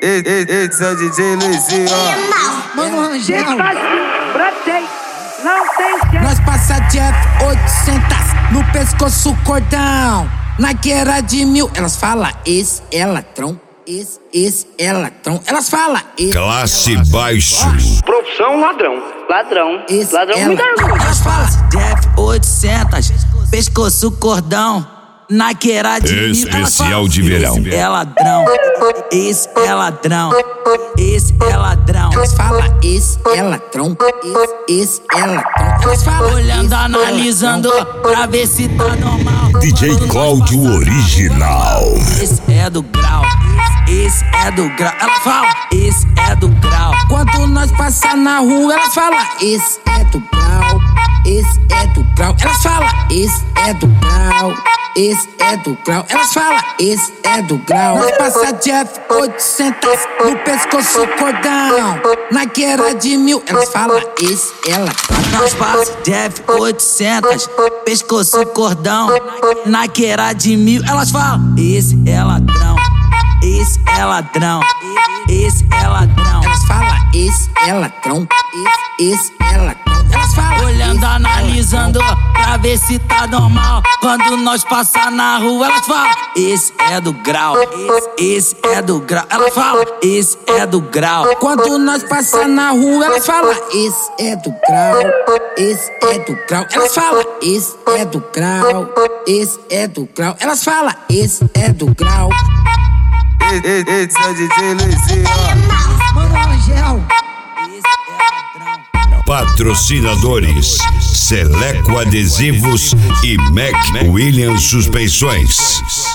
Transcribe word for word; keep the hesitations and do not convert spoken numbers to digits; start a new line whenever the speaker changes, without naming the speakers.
Esse é o D J Luizinho, ó.
Mano, Rangel.
Brotei, não tem jeito.
Nós passa Jeff oitocentos no pescoço cordão. Naqueira de mil, elas falam esse é ladrão. Esse, esse é ladrão. Elas falam esse
Classe
é ladrão.
baixo.
Profissão ladrão. Ladrão.
Esse
ladrão
é
me dá
ladrão.
orgulho.
Elas falam Jeff oitocentos, pescoço cordão. Naqueira de mil,
Especial de verão.
esse é ladrão. Esse é ladrão. Esse é ladrão. Elas falam esse é ladrão. Esse, esse é ladrão. Elas falam olhando, analisando pra ver se tá normal.
D J Cláudio Original.
Esse é do grau. Esse é do grau. Ela fala esse é do grau. Quando nós passar na rua, elas falam esse é do grau. Esse é do grau. Elas falam esse é do grau. Esse é do grau. Elas falam esse é do grau. Nós passa Jeff oitocentos no pescoço cordão. Naqueira de mil, elas falam esse é ladrão. Nós passa Jeff oitocentos, pescoço cordão. Naqueira de mil, elas falam esse é ladrão. Esse é ladrão. Esse é ladrão. Elas falam esse é ladrão. Esse, esse é ladrão. Elas falam olhando, analisando pra ver se tá normal. Quando nós passar na rua, elas falam esse é do grau. Esse, esse é do grau. Elas falam esse é do grau. Quando nós passar na rua, elas falam esse é do grau. Esse é do grau. Elas falam esse é do grau. Esse é do grau. Elas falam esse é do grau.
Esse é o D J Luizinho, ó.
Mano, Rangel.
Patrocinadores: Seleco Adesivos e Mac Williams Suspensões.